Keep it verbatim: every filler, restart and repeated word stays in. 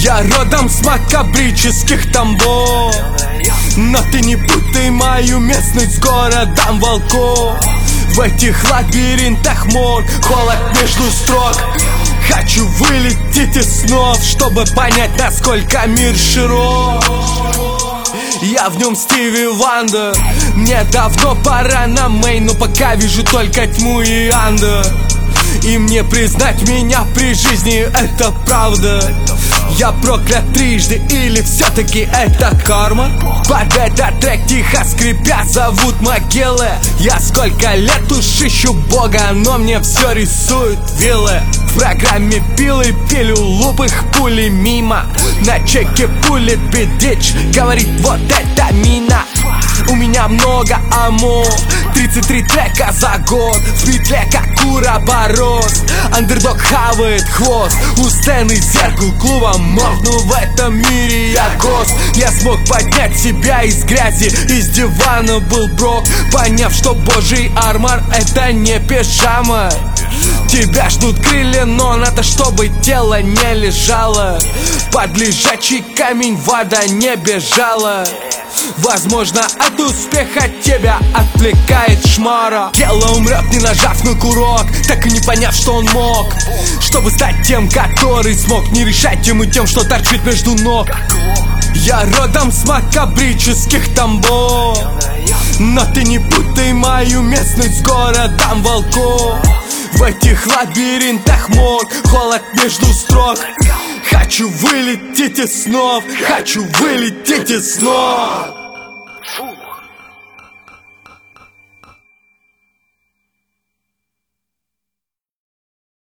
Я родом с макабрических Тамбов, но ты не путай мою местность с городом волков. В этих лабиринтах мор, холод между строк. Хочу вылететь из снов, чтобы понять, насколько мир широк. Я в нем Стиви Вандер. Мне давно пора на мейн, но пока вижу только тьму и андер. И мне признать меня при жизни — это правда. Я проклят трижды, или все-таки это карма? Под этот трек тихо скрипя зовут могилы. Я сколько лет уж ищу Бога, но мне все рисуют вилы. В программе пилы пилю лупых пули мимо. На чеке пулит бедич, говорит вот это мина. У меня много амов, тридцать три трека за год. В петле как уроборос, андердог хавает хвост. У сцены зеркал клуба моргну, в этом мире я гость. Я смог поднять себя из грязи, из дивана был брок, поняв, что божий армор — это не пижама. Тебя ждут крылья, но надо, чтобы тело не лежало. Под лежачий камень вода не бежала. Возможно, от успеха тебя отвлекает шмара. Тело умрет, не нажав на курок, так и не поняв, что он мог. Чтобы стать тем, который смог не решать тем и тем, что торчит между ног. Я родом с макабрических Тамбов, но ты не путай мою местность с городом волков. В этих лабиринтах мор, холод между строк. Хочу вылететь из снов, хочу вылететь из снов.